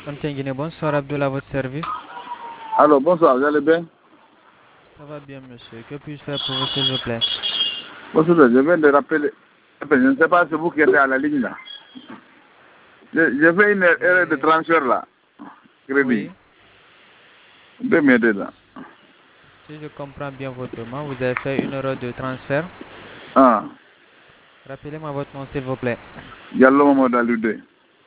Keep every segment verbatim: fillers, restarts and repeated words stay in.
M T N Guinée, bonsoir Abdullah, à votre service. Alors, bonsoir, vous allez bien? Ça va bien, monsieur. Que puis-je faire pour vous, s'il vous plaît? Bonsoir, je viens de rappeler. Je ne sais pas si c'est vous qui êtes à la ligne là. J'ai fait une erreur de transfert là. Crédit. Oui. Deux m'aider là. Si je comprends bien votre demande, vous avez fait une erreur de transfert. Ah. Rappelez-moi votre nom, s'il vous plaît. Diallo Mamadou Aludé.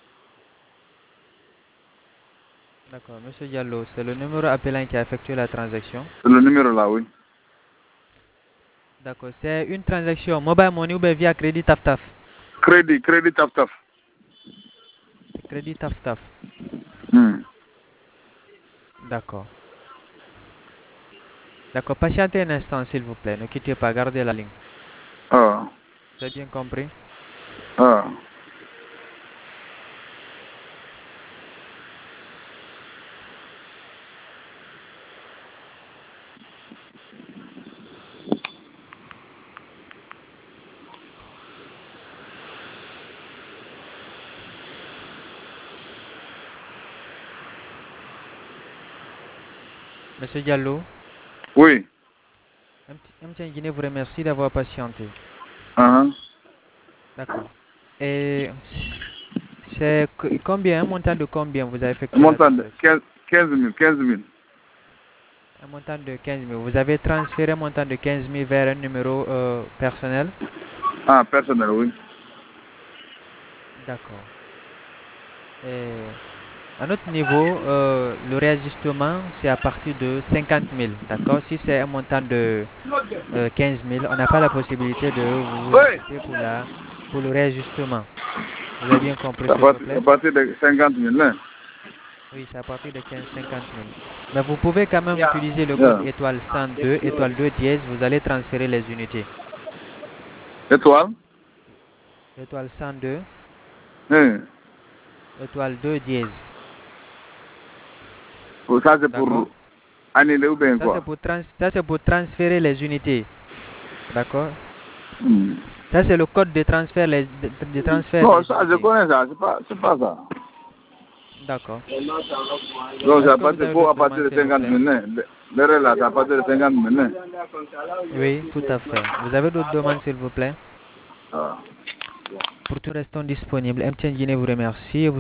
D'accord, monsieur Diallo, c'est le numéro appelant qui a effectué la transaction. C'est le numéro là, oui. D'accord, c'est une transaction mobile money ou bien via crédit Taf Taf? Crédit, crédit Taf Taf. Crédit Taf Taf. Hmm. D'accord. D'accord, patientez un instant, s'il vous plaît. Ne quittez pas, gardez la ligne. Ah. Vous avez bien compris? Ah. Monsieur Diallo, Oui. M T N Guinée vous remercie d'avoir patienté. Ah. D'accord. Et c'est combien, un montant de combien vous avez Un effectué la montant de transaction? quinze mille. quinze mille. Un montant de quinze mille. Vous avez transféré un montant de quinze mille vers un numéro euh, personnel? Ah, personnel, oui. D'accord. Et à notre niveau, euh, le réajustement, c'est à partir de cinquante mille. D'accord? Si c'est un montant de euh, quinze mille, on n'a pas la possibilité de vous Oui. assister pour, la, pour le réajustement. Vous avez bien compris, À s'il vous partir, à plaît? partir de cinquante mille, hein? Oui, c'est à partir de quinze cinquante mille. Mais vous pouvez quand même utiliser le code Yeah. étoile cent deux, étoile deux dièse, vous allez transférer les unités. Étoile? Étoile cent deux, Hein. étoile deux dièse. Ça, c'est D'accord? pour annuler ou bien Ça, c'est quoi? pour, trans ça, c'est pour transférer les unités. D'accord? Hmm. Ça, c'est le code de transfert, les, de, de transfert Non, des ça, je unités. connais ça. C'est pas, c'est pas ça. D'accord. Donc, c'est Est-ce à que vous partir, avez faut d'autres à partir demandes, de s'il vous cinquante plaît? mille, hein. L'erreur là, c'est à partir de cinquante mille, hein. Oui, tout à fait. Vous avez d'autres demandes, s'il vous plaît? Ah. Pour tout restant disponible, M T N Guinée vous remercie. Et vous